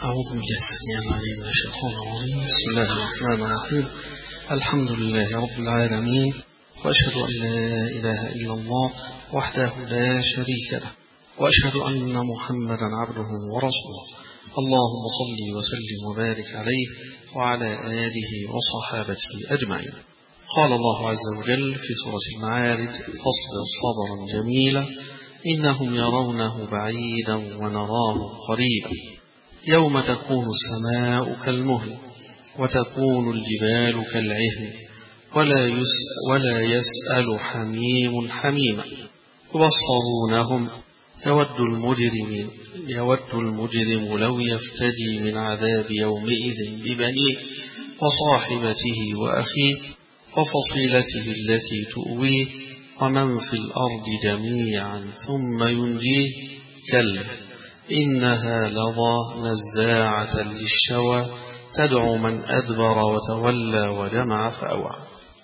أعوذ بالله السميع العليم من الشيطان الرجيم. بسم الله الرحمن الرحيم. الحمد لله رب العالمين، وأشهد أن لا إله إلا الله وحده لا شريك له، وأشهد أن محمدا عبده ورسوله. اللهم صل وسلم وبارك عليه وعلى آله وصحابته أجمعين. قال الله عز وجل في سورة المعارج: فاصبر صبرا جميلا إنهم يرونه بعيدا ونراه قريبا يوم تكون السماء كالمهل وتكون الجبال كالعهن ولا يسأل حميم حميما يبصرونهم يود المجرم لو يفتدي من عذاب يومئذ ببنيه وصاحبته وأخيه وفصيلته التي تؤويه ومن في الأرض جميعا ثم ينجيه كلا إنها لظى نزاعة للشوى تدعو من أدبر وتولى وجمع فأوعى.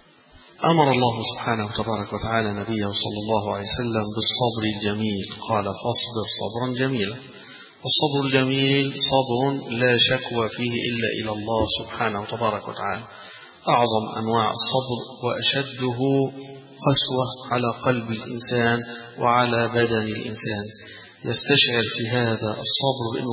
أمر الله سبحانه تبارك وتعالى نبيه صلى الله عليه وسلم بالصبر الجميل، قال: فاصبر صبرا جميلا. والصبر الجميل صبر لا شكوى فيه إلا إلى الله سبحانه تبارك وتعالى. أعظم أنواع الصبر وأشده قسوة على قلب الإنسان وعلى بدن الإنسان. يستشعر في هذا الصبر بأنه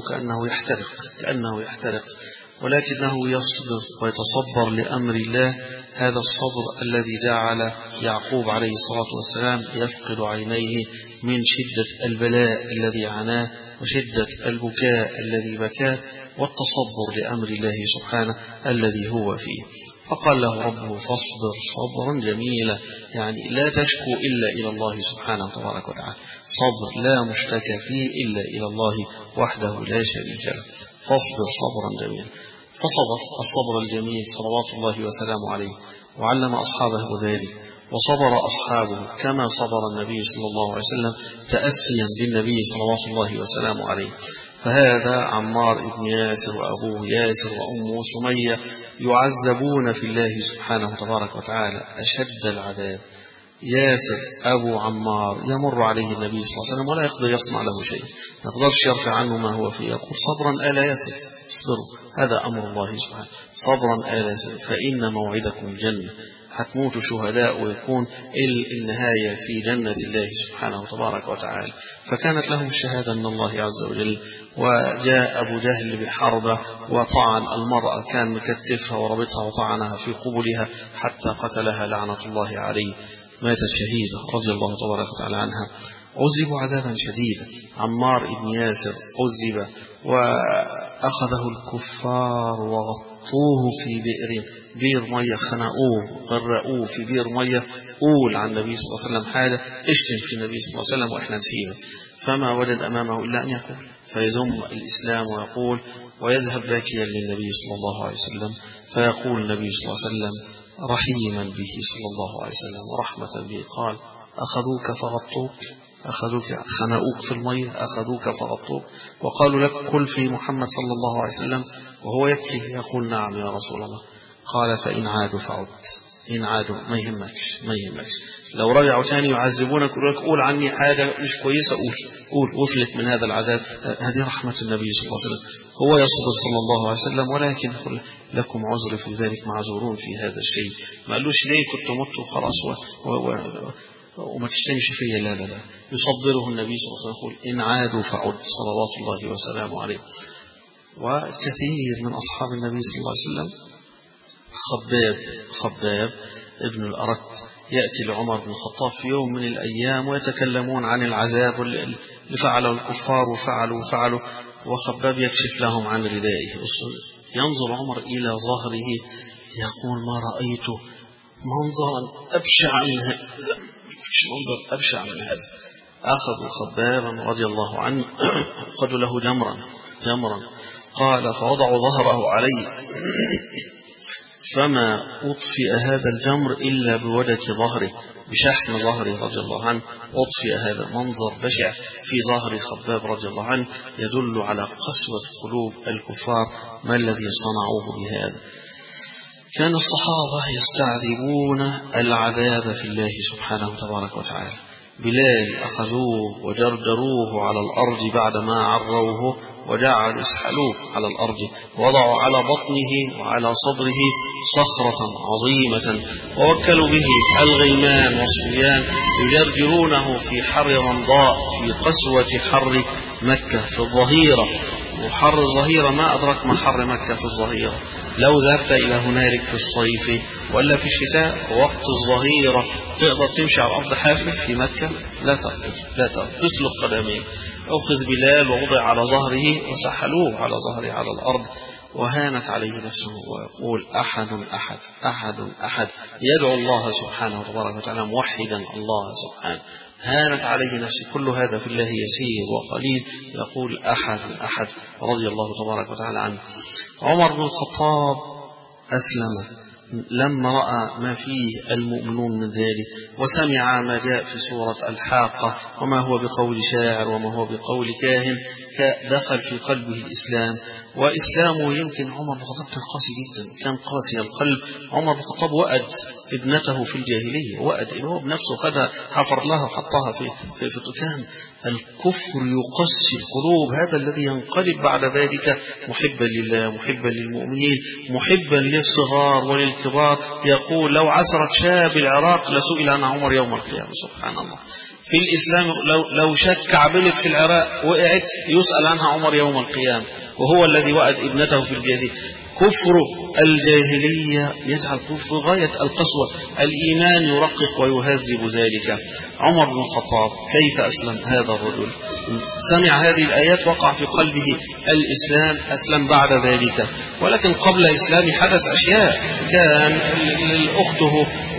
كأنه يحترق، ولكنه يصبر ويتصبر لأمر الله. هذا الصبر الذي جعل يعقوب عليه الصلاة والسلام يفقد عينيه من شدة البلاء الذي عاناه وشدة البكاء الذي بكاه، والتصبر لأمر الله سبحانه الذي هو فيه. فقال له ربه: فاصبر صبرا جميلا، يعني لا تشكو إلا إلى الله سبحانه تبارك وتعالى، صبر لا مشتكى فيه إلا إلى الله وحده لا شريك له. فاصبر صبرا جميلا. فصبر الصبر الجميل صلوات الله وسلامه عليه، وعلم أصحابه ذلك، وصبر أصحابه كما صبر النبي صلى الله عليه وسلم تأسيا بالنبي صلوات الله وسلامه عليه. فهذا عمار بن ياسر وأبوه ياسر وأمه سمية يعذبون في الله سبحانه تبارك وتعالى أشد العذاب. ياسر أبو عمار يمر عليه النبي صلى الله عليه وسلم ولا يقدر يصنع له شيء، ما يقدرش يرفع عنه ما هو فيه، يقول: صبرا آل ياسر، اصبروا، هذا أمر الله سبحانه، صبرا آل ياسر فإن موعدكم جنة. هتموتوا شهداء ويكون النهاية في جنة الله سبحانه تبارك وتعالى. فكانت لهم الشهادة من الله عز وجل. وجاء أبو جهل بحربة وطعن المرأة، كان مكتفها وربطها وطعنها في قبلها حتى قتلها لعنة الله عليه، ماتت شهيدة رضي الله تبارك وتعالى عنها. عذبوا عذابا شديدا. عمار بن ياسر عذب وأخذه الكفار وغطوه في بئر مية، خنقوه غرقوه في بئر مية. قول عن النبي صلى الله عليه وسلم حاجة، اشتم في النبي صلى الله عليه وسلم وإحنا نسيبه، فما وجد أمامه إلا أن يقول، فيزم الإسلام ويقول ويذهب باكيا للنبي صلى الله عليه وسلم، فيقول النبي صلى الله عليه وسلم رحيما به صلى الله عليه وسلم ورحمة به قال: أخذوك فغطوك، أخذوك خنقوك في المية، أخذوك فغطوك، وقالوا لك كل في محمد صلى الله عليه وسلم، وهو يبكي يقول: نعم يا رسول الله. قال: فإن عادوا فعد، إن عادوا ما يهمكش، لو رجعوا تاني يعذبونك يقول لك قول عني حاجة مش كويسة، قول وفلت من هذا العذاب. هذه رحمة النبي صلى الله عليه وسلم، هو يصبر صلى الله عليه وسلم، ولكن لكم عذر في ذلك، معذورون في هذا الشيء. ما قالوش ليه كنت مت وخلاص وما تشتمش فيا، لا، يصبره النبي صلى الله عليه وسلم، يقول: إن عادوا فعد، صلوات الله وسلامه عليه. وكثير من أصحاب النبي صلى الله عليه وسلم، خباب ابن الأرت يأتي لعمر بن الخطاب في يوم من الأيام ويتكلمون عن العذاب اللي فعله الكفار وفعلوا، وخباب يكشف لهم عن ردائه. ينظر عمر إلى ظهره يقول: ما رأيت منظرا أبشع من هذا. أخذوا خبابا رضي الله عنه أخذوا له جمرا، قال: فوضعوا ظهره عليه فما أطفئ هذا الجمر إلا بودة ظهره، بشحم ظهره رضي الله عنه أطفئ. هذا منظر بشع في ظهر خباب رضي الله عنه يدل على قسوة قلوب الكفار، ما الذي صنعوه بهذا. كان الصحابة يستعذبون العذاب في الله سبحانه تبارك وتعالى. بلال أخذوه وجردروه على الأرض بعدما عروه وجعلوا يسحلوه على الأرض، وضعوا على بطنه وعلى صدره صخرة عظيمة، ووكلوا به الغلمان والصبيان يجرجرونه في حر رمضاء في قسوة حر مكة في الظهيرة. وحر الظهيرة ما أدرك ما حر مكة في الظهيرة. لو ذهبت إلى هنالك في الصيف ولا في الشتاء وقت الظهيرة تقدر تمشي على الأرض حافي في مكة؟ لا تقدر تسلق قدميه. أخذ بلال ووضع على ظهره وسحلوه على ظهره على الأرض، وهانت عليه نفسه ويقول أحد أحد أحد أحد، يدعو الله سبحانه وتبارك وتعالى موحدا الله سبحانه. هانت عليه نفسه. كل هذا في الله يسير وقليل. يقول أحد أحد رضي الله تبارك وتعالى عنه. عمر بن الخطاب أسلم لما رأى ما فيه المؤمنون من ذلك، وسمع ما جاء في سورة الحاقة وما هو بقول شاعر وما هو بقول كاهن، دخل في قلبه الإسلام. وإسلامه يمكن عمر بن الخطاب كان قاسي جدا، كان قاسي القلب. عمر بن الخطاب وأد ابنته في الجاهلية، وأد هو بنفسه خدها حفر لها وحطها في كان الكفر يقسي القلوب. هذا الذي ينقلب بعد ذلك محبا لله محبا للمؤمنين محبا للصغار وللكبار. يقول لو عثرت شاة بالعراق لسئل عن عمر يوم القيامة. سبحان الله. في الإسلام لو شك عبلت في العراق وقعت يسأل عنها عمر يوم القيامة، وهو الذي وأد ابنته في الجاهلية. كفر الجاهلية يجعل في غاية القسوة. الإيمان يرقق ويهذب ذلك. عمر بن الخطاب كيف أسلم هذا الرجل؟ سمع هذه الآيات وقع في قلبه الإسلام، أسلم بعد ذلك. ولكن قبل إسلام حدث أشياء. كان أخته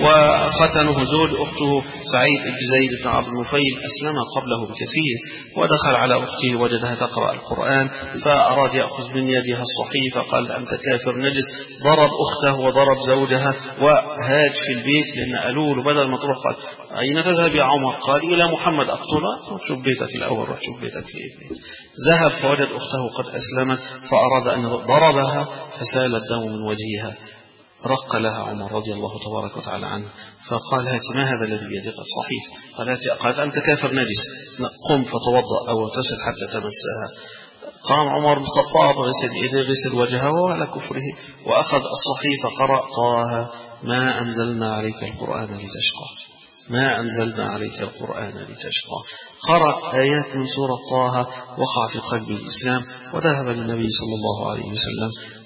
وختنه زوج أخته سعيد بن زيد بن عبد النفيل أسلم قبله بكثير، ودخل على أخته وجدها تقرأ القرآن فأراد يأخذ من يدها الصحيفة، قال أنت كافر نجس. ضرب أخته وضرب زوجها وهاج في البيت، لأن قالوا له بدل ما تروح قال أين تذهب يا عمر؟ قال إلى محمد أقتله. شوف بيتك الأول، روح شوف بيتك في إيه. ذهب فوجد أخته قد أسلمت فأراد أن ضربها فسال الدم من وجهها. رق لها عمر رضي الله تبارك وتعالى عنه فقال هات ما هذا الذي بيدك؟ صحيح. قالت أنت كافر نجس، قم فتوضأ أو تسل حتى تمسها. قام عمر بن الخطاب غسل يديه غسل وجهه وعلى كفره وأخذ الصحيفة قرأ طه ما أنزلنا عليك القرآن لتشقى، ما أنزلنا عليك القرآن لتشقى. قرأ آيات من سورة طه وقع في قلبه الإسلام وذهب للنبي صلى الله عليه وسلم.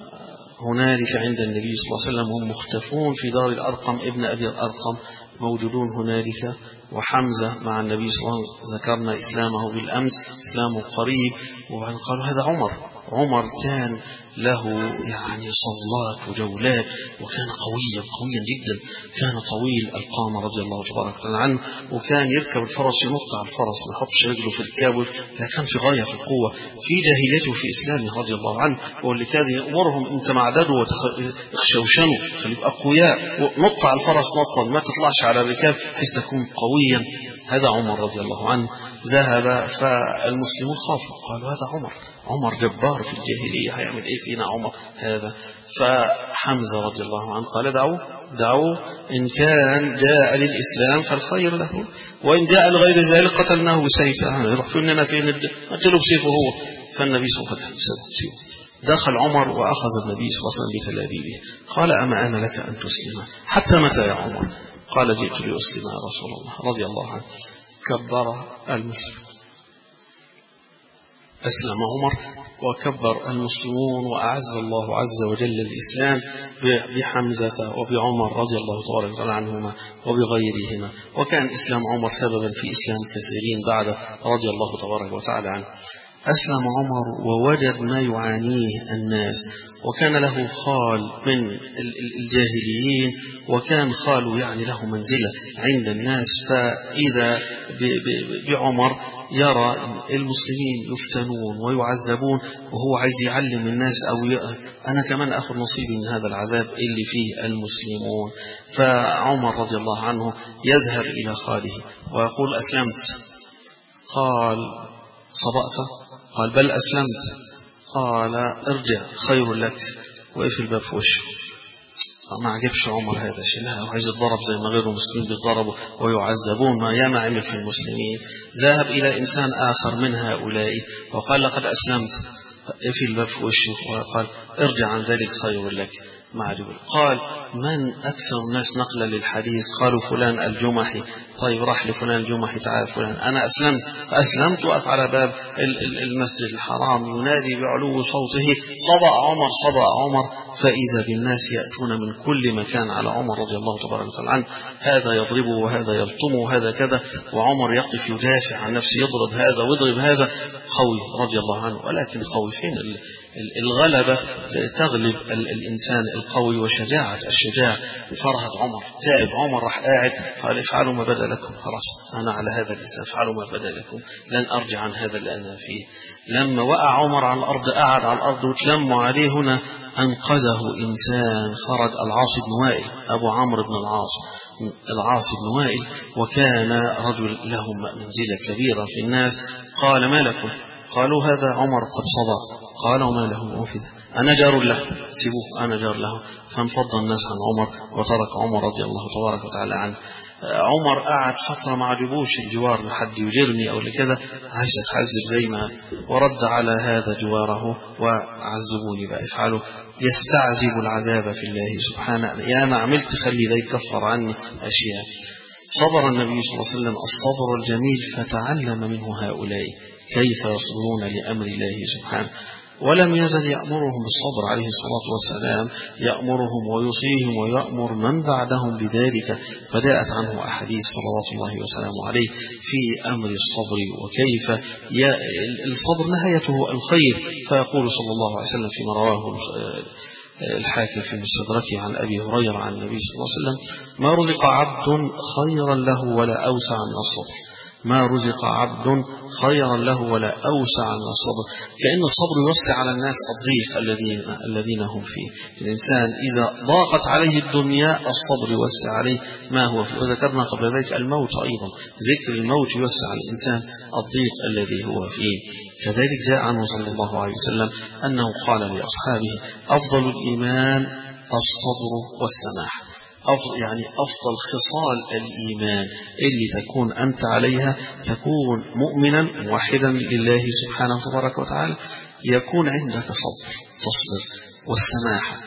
هنالك عند النبي صلى الله عليه وسلم هم مختفون في دار الأرقم ابن أبي الأرقم موجودون هنالك، وحمزة مع النبي صلى الله عليه وسلم. ذكرنا إسلامه بالأمس، إسلامه قريب. وقالوا هذا عمر كان له يعني صولات وجولات، وكان قويا جدا. كان طويل القامة رضي الله تبارك وتعالى عنه، وكان يركب الفرس ينط على الفرس ما يحطش رجله في الكابل، لكن في غاية في القوة في جاهليته في إسلامه رضي الله عنه. واللي كان يأمرهم انت معددوا وتخشوشنوا خليك أقوياء، ونط على الفرس نطا ما تطلعش على الركاب حيث تكون قويا. هذا عمر رضي الله عنه. ذهب فالمسلمون خافوا قالوا هذا عمر جبار في الجاهلية، هيعمل ايه فينا عمر هذا؟ فحمزة رضي الله عنه قال دعوا إن كان جاء للإسلام فالخير له، وإن جاء لغير ذلك قتلناه بسيفه. يروح فينا فين قتلوا بسيفه هو. فالنبي صلى الله عليه وسلم دخل عمر وأخذ النبي صلى الله عليه وسلم بتلابيبه. قال أما أنا لك أن تسلم؟ حتى متى يا عمر؟ قال جئت لأسلم يا رسول الله رضي الله عنه. كبر المسلم، أسلم عمر وكبر المسلمون، وأعز الله عز وجل الإسلام بحمزة وبعمر رضي الله تبارك وتعالى عنهما وبغيرهما. وكان إسلام عمر سببا في إسلام كثيرين بعد رضي الله تبارك وتعالى عنه. أسلم عمر ووجد ما يعانيه الناس، وكان له خال من الجاهليين، وكان خاله يعني له منزلة عند الناس. فإذا بعمر يرى المسلمين يفتنون ويعذبون وهو عايز يعلم الناس أو أنا كمان أخذ نصيبي من هذا العذاب اللي فيه المسلمون. فعمر رضي الله عنه يذهب إلى خاله ويقول أسلمت؟ قال صبأت؟ قال بل أسلمت. قال ارجع خير لك، وقف الباب في وشه. ما عجبش عمر هذا الشيء، لا عايز يتضرب زي ما غير المسلمين بيتضربوا ويعذبون ما ياما عمل في المسلمين. ذهب إلى إنسان آخر من هؤلاء وقال لقد أسلمت في الباب في وشه، وقال ارجع عن ذلك خير لك. ما عجبه. قال من أكثر الناس نقلا للحديث؟ قالوا فلان الجمحي. طيب راح لفلان الجمحي، تعال فلان أنا أسلمت وقف على باب المسجد الحرام ينادي بعلو صوته صبأ عمر، فإذا بالناس يأتون من كل مكان على عمر رضي الله تبارك وتعالى عنه، هذا يضربه وهذا يلطمه وهذا كذا، وعمر يقف يدافع عن نفسه، يضرب هذا ويضرب هذا. قوي رضي الله عنه، ولكن قوي فين الغلبة تغلب الإنسان القوي وشجاعة الشجاع. فرهد عمر، تعب عمر، راح قاعد قال افعلوا ما بدا لكم، خلاص أنا على هذا الإنسان، افعلوا ما بدا لكم، لن أرجع عن هذا اللي أنا فيه. لما وقع عمر على الأرض قعد على الأرض وتلموا عليه. هنا أنقذه إنسان خرج، العاص بن وائل أبو عمرو بن العاص بن وائل، وكان رجل له منزلة كبيرة في الناس. قال ما لكم؟ قالوا هذا عمر قد صبر. قال وما له وفد، أنا جار له، سيبوه أنا جار له. فانفض الناس عن عمر وترك عمر رضي الله تبارك وتعالى عنه. عمر قعد فترة ما عجبوش الجوار، لحد يجيرني أو لكذا، عايز أتعذب زي ما، ورد على هذا جواره وعذبوني بقى افعلوا. يستعذب العذاب في الله سبحانه، يا ما عملت خلي ده يكفر عني أشياء. صبر النبي صلى الله عليه وسلم الصبر الجميل، فتعلم منه هؤلاء كيف يصبرون لأمر الله سبحانه. ولم يزل يأمرهم بالصبر عليه الصلاة والسلام، يأمرهم ويوصيهم ويأمر من بعدهم بذلك. فجاءت عنه أحاديث صلوات الله وسلامه عليه في أمر الصبر، وكيف الصبر نهايته الخير. فيقول صلى الله عليه وسلم فيما رواه الحاكم في مستدركه عن أبي هريرة عن النبي صلى الله عليه وسلم: ما رزق عبد خيرا له ولا أوسع من الصبر. ما رزق عبد خيرا له ولا أوسع من الصبر. كأن الصبر يوسع على الناس الضيق الذين هم فيه. الإنسان إذا ضاقت عليه الدنيا الصبر يوسع عليه ما هو فيه. وذكرنا قبل ذلك الموت أيضا، ذكر الموت يوسع على الإنسان الضيق الذي هو فيه. كذلك جاء عنه صلى الله عليه وسلم أنه قال لأصحابه: أفضل الإيمان الصبر والسماح. يعني أفضل خصال الإيمان اللي تكون أنت عليها، تكون مؤمنا موحدا لله سبحانه وتبارك وتعالى، يكون عندك صبر تصبر، والسماحة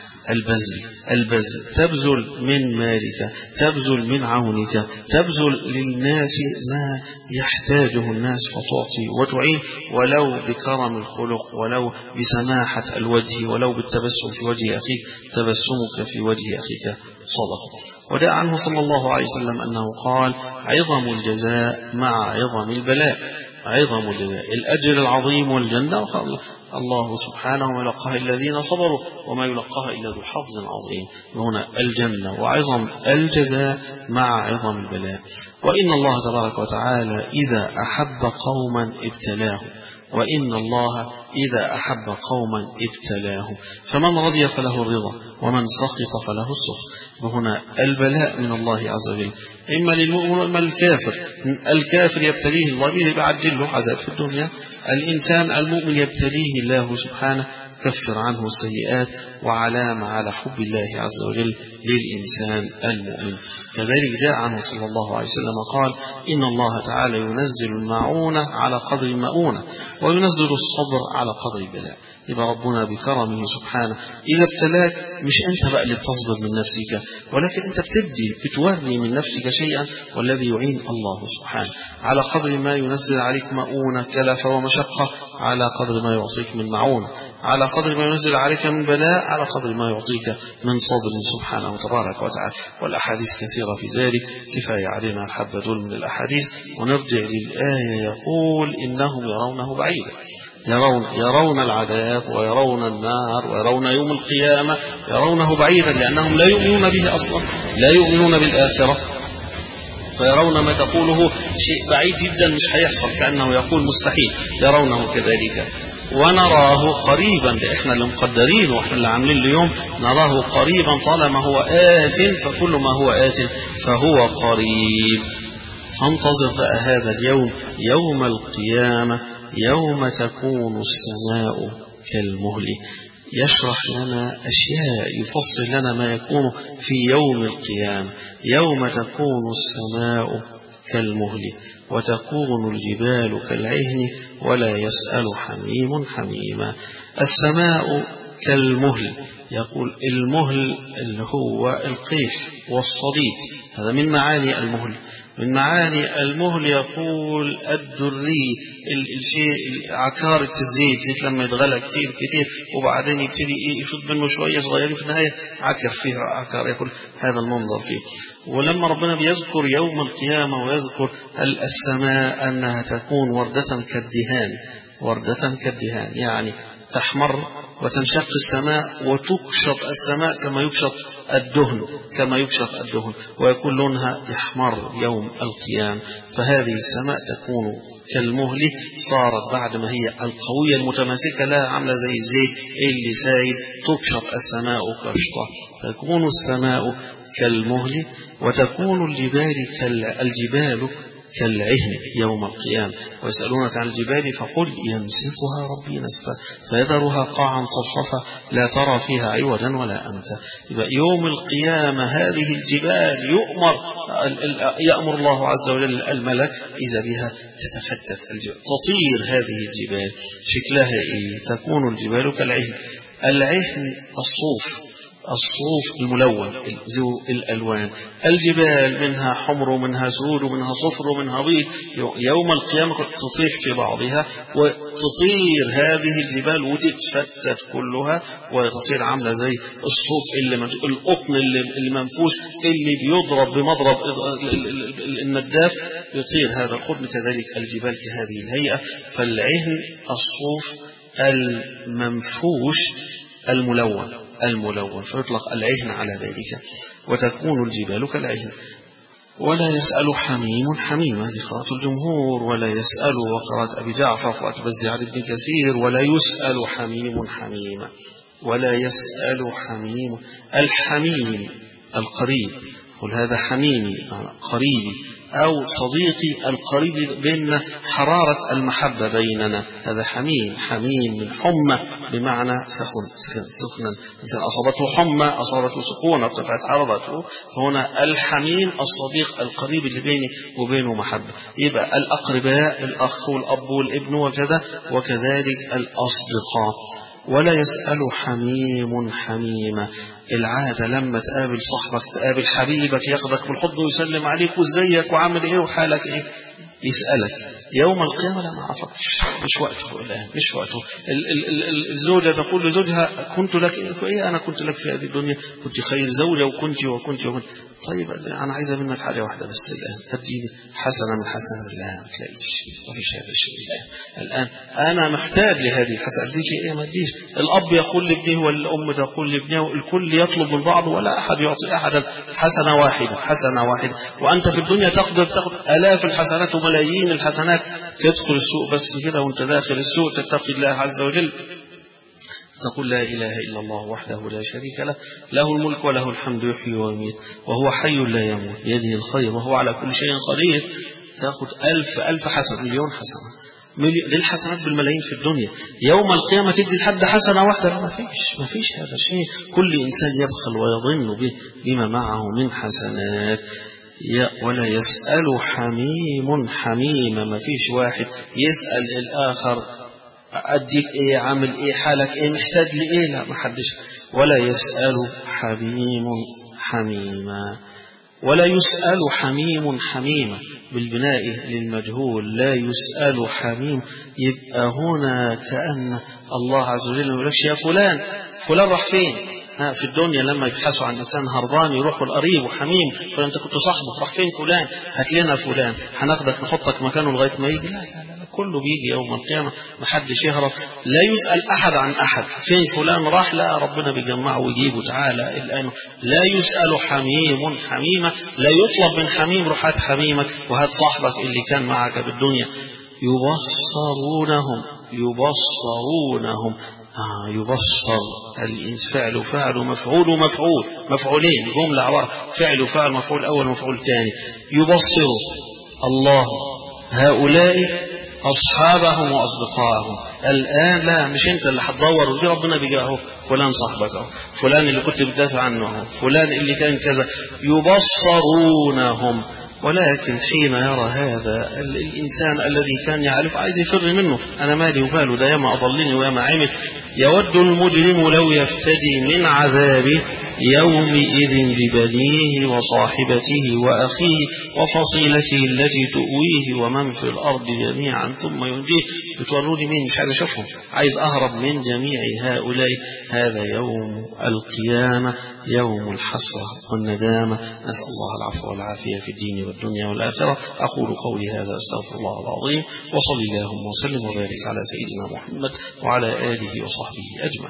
البذل، تبذل من مالك، تبذل من عونك، تبذل للناس ما يحتاجه الناس فتعطي وتعين، ولو بكرم الخلق، ولو بسماحة الوجه، ولو بالتبسم في وجه أخيك. تبسمك في وجه أخيك صدقة. وداء عنه صلى الله عليه وسلم أنه قال: عظم الجزاء مع عظم البلاء. عظم الجزاء الأجر العظيم والجنة، الله سبحانه ما يلقاها الذين صبروا وما يلقاها إلا ذو حظ عظيم. هنا الجنة وعظم الجزاء مع عظم البلاء. وإن الله تبارك وتعالى إذا أحب قوما ابتلاه، وإن الله إذا أحب قوما ابتلاه، فمن رضي فله الرضا ومن سخط فله السخط. وهنا البلاء من الله عز وجل، إما للمؤمن وإما للكافر. الكافر يبتليه الله يعجل له عذاب في الدنيا، الإنسان المؤمن يبتليه الله سبحانه كفر عنه السيئات، وعلامة على حب الله عز وجل للإنسان المؤمن. كذلك جاء عنه صلى الله عليه وسلم قال: إن الله تعالى ينزل المعونة على قدر المؤونة، وينزل الصبر على قدر البلاء. يبقى ربنا بكرمه سبحانه إذا ابتلاك مش أنت بقى اللي بتصبر من نفسك، ولكن أنت بتوري من نفسك شيئا، والذي يعين الله سبحانه على قدر ما ينزل عليك مؤونة كلفة ومشقة، على قدر ما يعطيك من معونة، على قدر ما ينزل عليك من بلاء، على قدر ما يعطيك من صبر سبحانه وتبارك وتعالى. والأحاديث كثيرة في ذلك، كفاية علينا الحبة دول من الأحاديث. ونرجع للآية: يقول إنهم يرونه بعيدا. يرون العذاب ويرون النار ويرون يوم القيامة، يرونه بعيدا، لأنهم لا يؤمنون به أصلا، لا يؤمنون بالآخرة، فيرون ما تقوله شيء بعيد جدا مش هيحصل، كأنه يقول مستحيل. يرونه كذلك. ونراه قريبا، لإحنا اللي مقدرين وإحنا اللي عاملين اليوم، نراه قريبا طالما هو آت، فكل ما هو آت فهو قريب. فانتظر بقى هذا اليوم، يوم القيامة، يوم تكون السماء كالمهل. يشرح لنا أشياء، يفصل لنا ما يكون في يوم القيامة، يوم تكون السماء كالمهل وتكون الجبال كالعهن ولا يسأل حميم حميما. السماء كالمهل، يقول المهل اللي هو القيح والصديد، هذا من معاني المهل. من معاني المهل يقول الدري، الشيء عكارة الزيت، زيت لما يتغلى كتير كتير وبعدين يبتدي يفض منه شوية صغيرين في النهاية عكر فيه عكار، يقول هذا المنظر فيه. ولما ربنا بيذكر يوم القيامة ويذكر السماء أنها تكون وردة كالدهان، وردة كالدهان يعني تحمر وتنشق السماء وتكشط السماء كما يكشط الدهن، كما يكشط الدهن، ويكون لونها يحمر يوم القيامة. فهذه السماء تكون كالمهل، صارت بعد ما هي القوية المتماسكة لا عاملة زي الزيت اللي سايد، تكشط السماء كشطة. تكون السماء كالمهل وتكون الجبال كالعهن يوم القيامة. ويسألونك عن الجبال فقل ينسفها ربي نسفا فيذرها قاعا صفصفا لا ترى فيها عوجا ولا أمتا. يوم القيامة هذه الجبال يأمر الله عز وجل الملك إذا بها تتفتت الجبال، تطير هذه الجبال. شكلها إيه؟ تكون الجبال كالعهن. العهن الصوف الملون ذو الألوان. الجبال منها حمر ومنها سود ومنها صفر ومنها بيض. يوم القيامة تطيح في بعضها وتطير هذه الجبال وتتفتت كلها وتصير عاملة زي الصوف القطن اللي منفوش اللي بيضرب بمضرب النداف يطير هذا القطن. كذلك الجبال كهذه الهيئة. فالعهن الصوف المنفوش الملون فيطلق العهن على ذلك. وتكون الجبال كالعهن ولا يسأل حميم حميما، هذه قراءة الجمهور. ولا يسأل وقراءة أبي جعفر وقراءة بزعل بن كثير. ولا يسأل حميم حميما، ولا يسأل حميم. الحميم القريب، قل هذا حميمي قريبي أو صديقي القريب، بيننا حرارة المحبة بيننا، هذا حميم من حمى بمعنى سخنا، مثلا أصابته حمى أصابته سخونة ارتفعت حرارته. فهنا الحميم الصديق القريب اللي بيني وبينه محبة. يبقى الأقرباء الأخ والأب والابن وكذا، وكذلك الأصدقاء. ولا يسأل حميم حميما. العادة لما تقابل صاحبك تقابل حبيبك ياخدك بالحضن ويسلم عليك وازيك وعامل ايه وحالك ايه، يسألك. يوم القيامة لا ما عرفكش، مش وقته الآن، مش وقته. الزوجة تقول لزوجها كنت لك ايه، انا كنت لك في هذه الدنيا كنت خير زوجة وكنت. طيب انا عايزة منك حاجة واحدة بس الآن، هديني حسنة من حسنة. لا ما تلاقيش، ما فيش هذا الشيء الآن أنا محتاج لهذه الحسنة. اديك ايه؟ ما اديش. الأب يقول لابنه والأم تقول لابنها، الكل يطلب من بعض ولا أحد يعطي أحدا حسنة واحدة. وأنت في الدنيا تقدر تاخذ آلاف الحسنات وملايين الحسنات، تدخل السوق بس كده وانت داخل السوق تتقي الله عز وجل، تقول لا إله إلا الله وحده لا شريك له، له الملك وله الحمد يحيي ويميت وهو حي لا يموت بيده الخير وهو على كل شيء قدير. تأخذ ألف حسنة، مليون حسنة، للحسنات بالملايين في الدنيا. يوم القيامة تدي لحد حسنة واحدة، ما فيش هذا شيء. كل إنسان يبخل ويظن بما معه من حسنات. ولا يسأل حميم حميما، ما فيش واحد يسأل الآخر أديك إيه، عامل إيه، حالك إيه، محتاج لإيه، لا ما حدش. ولا يسأل حميم حميما. ولا يسأل حميم حميما بالبناء للمجهول، لا يسأل حميم. يبقى هنا كأن الله عز وجل يقول لك يا فلان راح فين؟ في الدنيا لما يبحثوا عن إنسان هربان يروحوا القريب وحميم، فأنت كنت صاحبه، راح فين فلان؟ هات لنا فلان، هناخدك نحطك مكانه لغاية ما يجي. لا كله بيجي يوم القيامة، ما حدش يهرب. لا يسأل أحد عن أحد فين فلان راح، لا ربنا بيجمعه ويجيبه تعالى الآن. لا يسأل حميم حميمة، لا يطلب من حميم روح هات حميمك وهات صاحبك اللي كان معك بالدنيا. يبصرونهم يبصر فعل ومفعول مفعولين، جملة عبارة فعل وفعل مفعول أول ومفعول ثاني. يبصر الله هؤلاء أصحابهم وأصدقائهم. الآن لا، مش أنت اللي هتدور ودي، ربنا بيجاهه فلان صاحبك أهو، فلان اللي كنت بتدافع عنه أهو، فلان اللي كان كذا، يبصرونهم. ولكن حين يرى هذا الإنسان الذي كان يعرف عايز يفر منه، أنا مالي وباله ده ياما أضلني وياما عمل، يود المجرم لو يفتدي من عذابه يومئذ ببنيه وصاحبته وأخيه وفصيلته التي تؤويه ومن في الأرض جميعا ثم ينجيه. بتوروني مين؟ مش عايز أشوفهم، عايز أهرب من جميع هؤلاء. هذا يوم القيامة، يوم الحسرة والندامة. نسأل الله العفو والعافية في الدين والدنيا والآخرة. أقول قولي هذا، أستغفر الله العظيم، وصلي اللهم وسلم وبارك على سيدنا محمد وعلى آله وصحبه أجمعين.